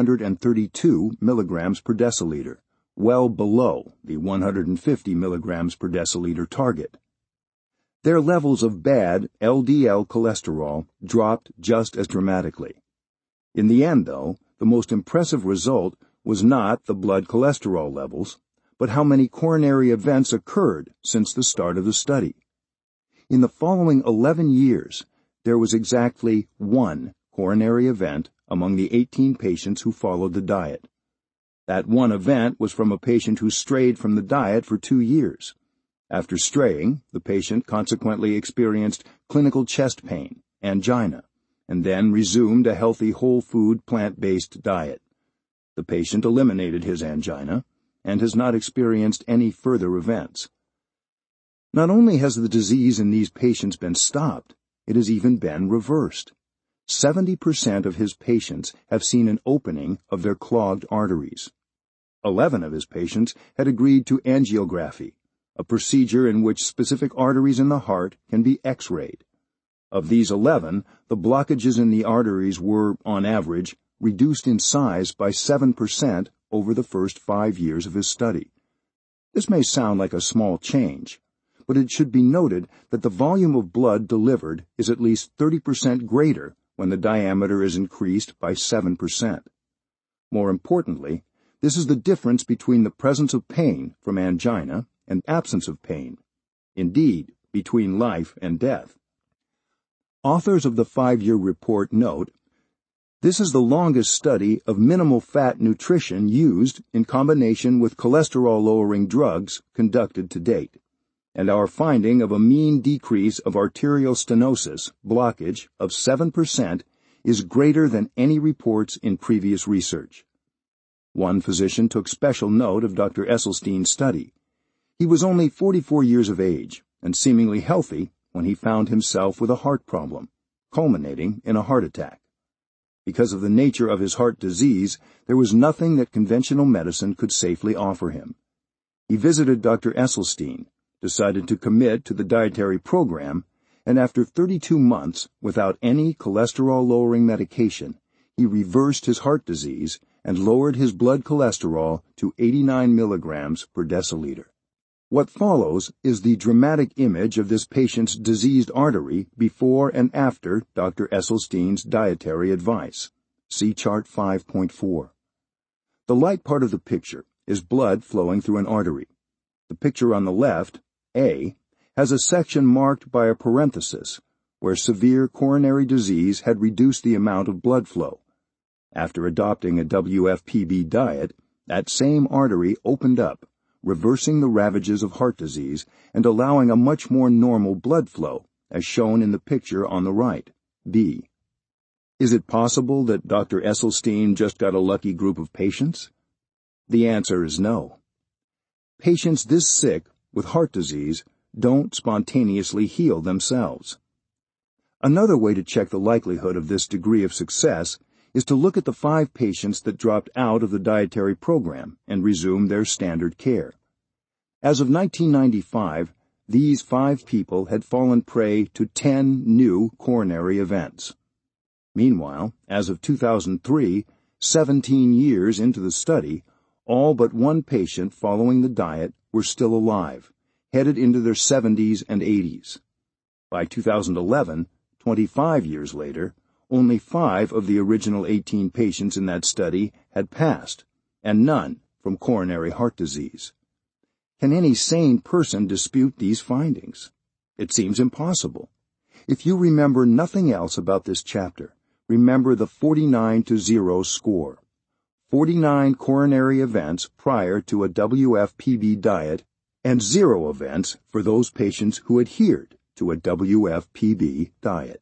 132 milligrams per deciliter, well below the 150 milligrams per deciliter target. Their levels of bad LDL cholesterol dropped just as dramatically. In the end, though, the most impressive result was not the blood cholesterol levels, but how many coronary events occurred since the start of the study. In the following 11 years, there was exactly 1 coronary event among the 18 patients who followed the diet. That one event was from a patient who strayed from the diet for 2 years. After straying, the patient consequently experienced clinical chest pain, angina, and then resumed a healthy whole food plant-based diet. The patient eliminated his angina and has not experienced any further events. Not only has the disease in these patients been stopped, it has even been reversed. 70% of his patients have seen an opening of their clogged arteries. 11 of his patients had agreed to angiography, a procedure in which specific arteries in the heart can be X-rayed. Of these 11, the blockages in the arteries were, on average, reduced in size by 7% over the first 5 years of his study. This may sound like a small change, but it should be noted that the volume of blood delivered is at least 30% greater when the diameter is increased by 7%. More importantly, this is the difference between the presence of pain from angina and absence of pain. Indeed, between life and death. Authors of the 5-year report note, this is the longest study of minimal fat nutrition used in combination with cholesterol-lowering drugs conducted to date, and our finding of a mean decrease of arterial stenosis, blockage, of 7% is greater than any reports in previous research. One physician took special note of Dr. Esselstyn's study. He was only 44 years of age and seemingly healthy when he found himself with a heart problem, culminating in a heart attack. Because of the nature of his heart disease, there was nothing that conventional medicine could safely offer him. He visited Dr. Esselstyn, decided to commit to the dietary program, and after 32 months without any cholesterol-lowering medication, he reversed his heart disease and lowered his blood cholesterol to 89 milligrams per deciliter. What follows is the dramatic image of this patient's diseased artery before and after Dr. Esselstyn's dietary advice. See Chart 5.4. The light part of the picture is blood flowing through an artery. The picture on the left, A, has a section marked by a parenthesis where severe coronary disease had reduced the amount of blood flow. After adopting a WFPB diet, that same artery opened up, reversing the ravages of heart disease and allowing a much more normal blood flow, as shown in the picture on the right, B. Is it possible that Dr. Esselstyn just got a lucky group of patients? The answer is no. Patients this sick with heart disease don't spontaneously heal themselves. Another way to check the likelihood of this degree of success is to look at the 5 patients that dropped out of the dietary program and resumed their standard care. As of 1995, these 5 people had fallen prey to 10 new coronary events. Meanwhile, as of 2003, 17 years into the study, all but 1 patient following the diet were still alive, headed into their 70s and 80s. By 2011, 25 years later, only 5 of the original 18 patients in that study had passed, and none from coronary heart disease. Can any sane person dispute these findings? It seems impossible. If you remember nothing else about this chapter, remember the 49-0 score. 49 coronary events prior to a WFPB diet and 0 events for those patients who adhered to a WFPB diet.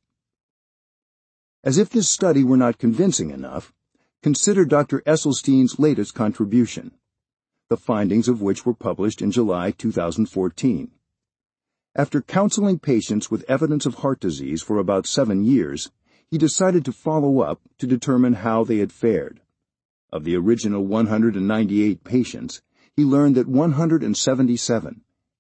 As if this study were not convincing enough, consider Dr. Esselstyn's latest contribution, the findings of which were published in July 2014. After counseling patients with evidence of heart disease for about 7 years, he decided to follow up to determine how they had fared. Of the original 198 patients, he learned that 177,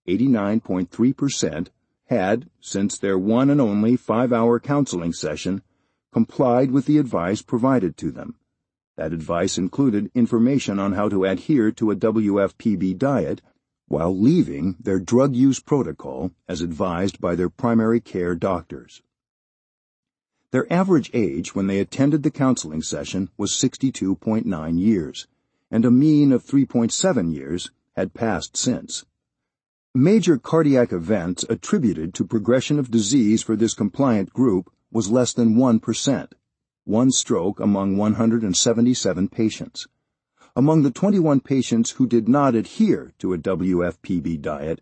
89.3%, had, since their one and only 5-hour counseling session, complied with the advice provided to them. That advice included information on how to adhere to a WFPB diet while leaving their drug use protocol as advised by their primary care doctors. Their average age when they attended the counseling session was 62.9 years, and a mean of 3.7 years had passed since. Major cardiac events attributed to progression of disease for this compliant group was less than 1%, 1 stroke among 177 patients. Among the 21 patients who did not adhere to a WFPB diet,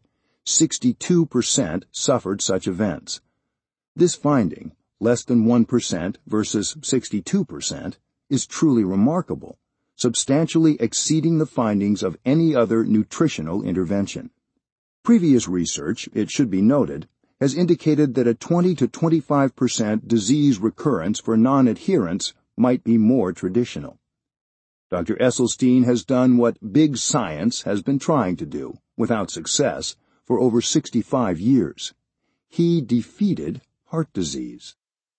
62% suffered such events. This finding, less than 1% versus 62%, is truly remarkable, substantially exceeding the findings of any other nutritional intervention. Previous research, it should be noted, has indicated that a 20 to 25% disease recurrence for non-adherence might be more traditional. Dr. Esselstyn has done what big science has been trying to do, without success, for over 65 years. He defeated heart disease.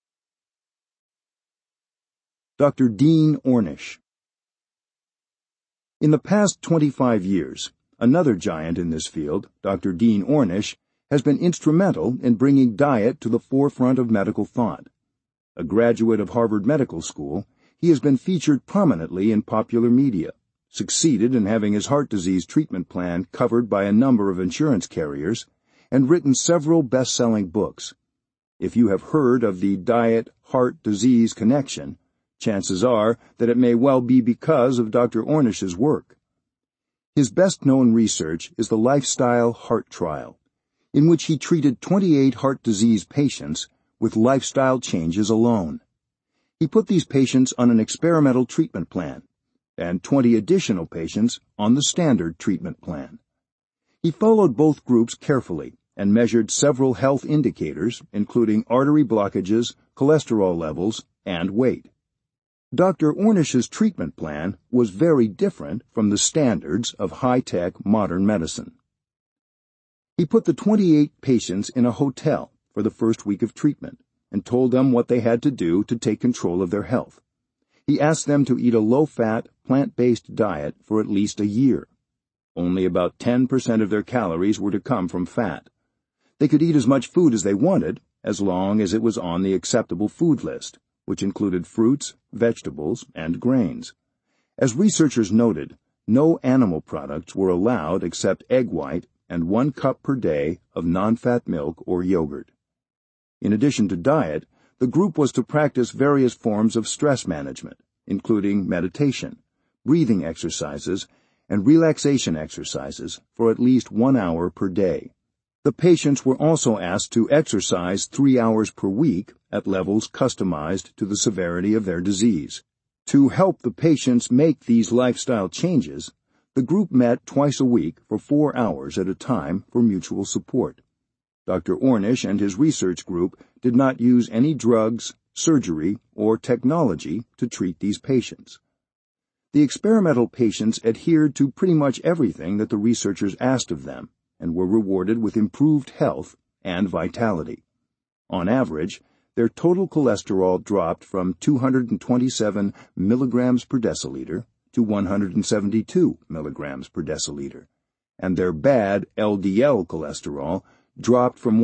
Dr. Dean Ornish. In the past 25 years, another giant in this field, Dr. Dean Ornish, has been instrumental in bringing diet to the forefront of medical thought. A graduate of Harvard Medical School, he has been featured prominently in popular media, succeeded in having his heart disease treatment plan covered by a number of insurance carriers, and written several best-selling books. If you have heard of the diet-heart disease connection, chances are that it may well be because of Dr. Ornish's work. His best-known research is the Lifestyle Heart Trial, in which he treated 28 heart disease patients with lifestyle changes alone. He put these patients on an experimental treatment plan, and 20 additional patients on the standard treatment plan. He followed both groups carefully and measured several health indicators, including artery blockages, cholesterol levels, and weight. Dr. Ornish's treatment plan was very different from the standards of high-tech modern medicine. He put the 28 patients in a hotel for the first week of treatment and told them what they had to do to take control of their health. He asked them to eat a low-fat, plant-based diet for at least a year. Only about 10% of their calories were to come from fat. They could eat as much food as they wanted, as long as it was on the acceptable food list, which included fruits, vegetables, and grains. As researchers noted, no animal products were allowed except egg white and 1 cup per day of non-fat milk or yogurt. In addition to diet, the group was to practice various forms of stress management, including meditation, breathing exercises, and relaxation exercises for at least 1 hour per day. The patients were also asked to exercise 3 hours per week at levels customized to the severity of their disease. To help the patients make these lifestyle changes, the group met twice a week for 4 hours at a time for mutual support. Dr. Ornish and his research group did not use any drugs, surgery, or technology to treat these patients. The experimental patients adhered to pretty much everything that the researchers asked of them, and were rewarded with improved health and vitality. On average, their total cholesterol dropped from 227 milligrams per deciliter to 172 milligrams per deciliter, and their bad LDL cholesterol dropped from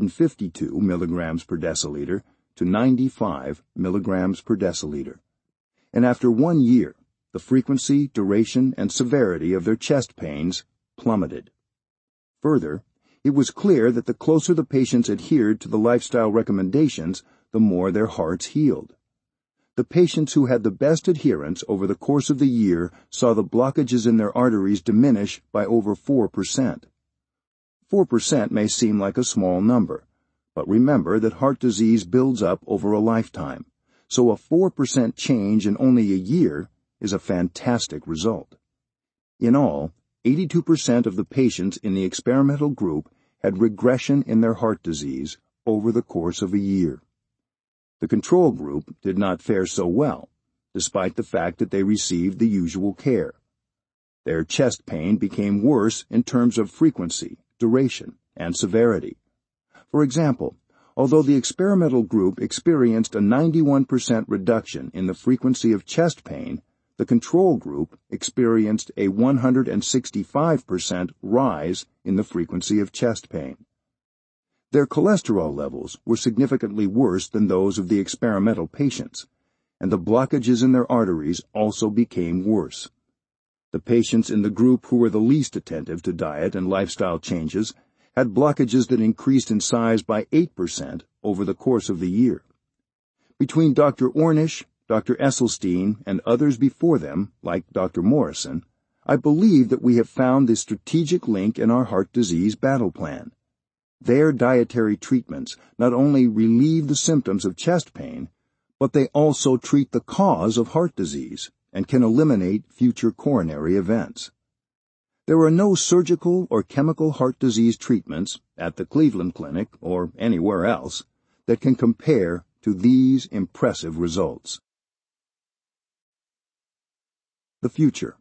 152 milligrams per deciliter to 95 milligrams per deciliter. And after 1 year, the frequency, duration, and severity of their chest pains plummeted. Further, it was clear that the closer the patients adhered to the lifestyle recommendations, the more their hearts healed. The patients who had the best adherence over the course of the year saw the blockages in their arteries diminish by over 4%. 4% may seem like a small number, but remember that heart disease builds up over a lifetime, so a 4% change in only a year is a fantastic result. In all, 82% of the patients in the experimental group had regression in their heart disease over the course of a year. The control group did not fare so well, despite the fact that they received the usual care. Their chest pain became worse in terms of frequency, duration, and severity. For example, although the experimental group experienced a 91% reduction in the frequency of chest pain, the control group experienced a 165% rise in the frequency of chest pain. Their cholesterol levels were significantly worse than those of the experimental patients, and the blockages in their arteries also became worse. The patients in the group who were the least attentive to diet and lifestyle changes had blockages that increased in size by 8% over the course of the year. Between Dr. Ornish, Dr. Esselstyn, and others before them, like Dr. Morrison, I believe that we have found the strategic link in our heart disease battle plan. Their dietary treatments not only relieve the symptoms of chest pain, but they also treat the cause of heart disease and can eliminate future coronary events. There are no surgical or chemical heart disease treatments at the Cleveland Clinic or anywhere else that can compare to these impressive results. The future.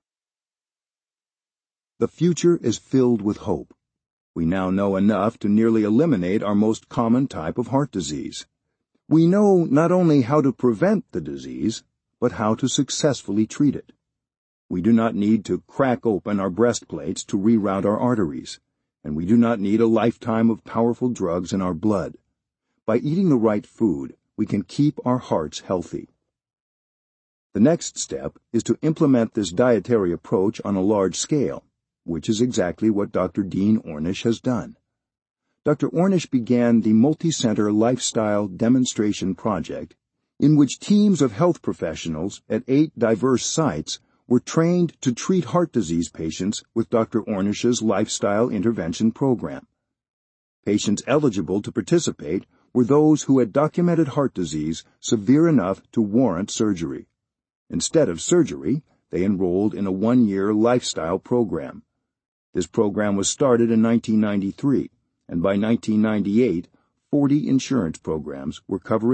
The future is filled with hope. We now know enough to nearly eliminate our most common type of heart disease. We know not only how to prevent the disease, but how to successfully treat it. We do not need to crack open our breastplates to reroute our arteries, and we do not need a lifetime of powerful drugs in our blood. By eating the right food, we can keep our hearts healthy. The next step is to implement this dietary approach on a large scale, which is exactly what Dr. Dean Ornish has done. Dr. Ornish began the Multi-Center Lifestyle Demonstration Project, in which teams of health professionals at 8 diverse sites were trained to treat heart disease patients with Dr. Ornish's Lifestyle Intervention Program. Patients eligible to participate were those who had documented heart disease severe enough to warrant surgery. Instead of surgery, they enrolled in a 1-year lifestyle program. This program was started in 1993, and by 1998, 40 insurance programs were covering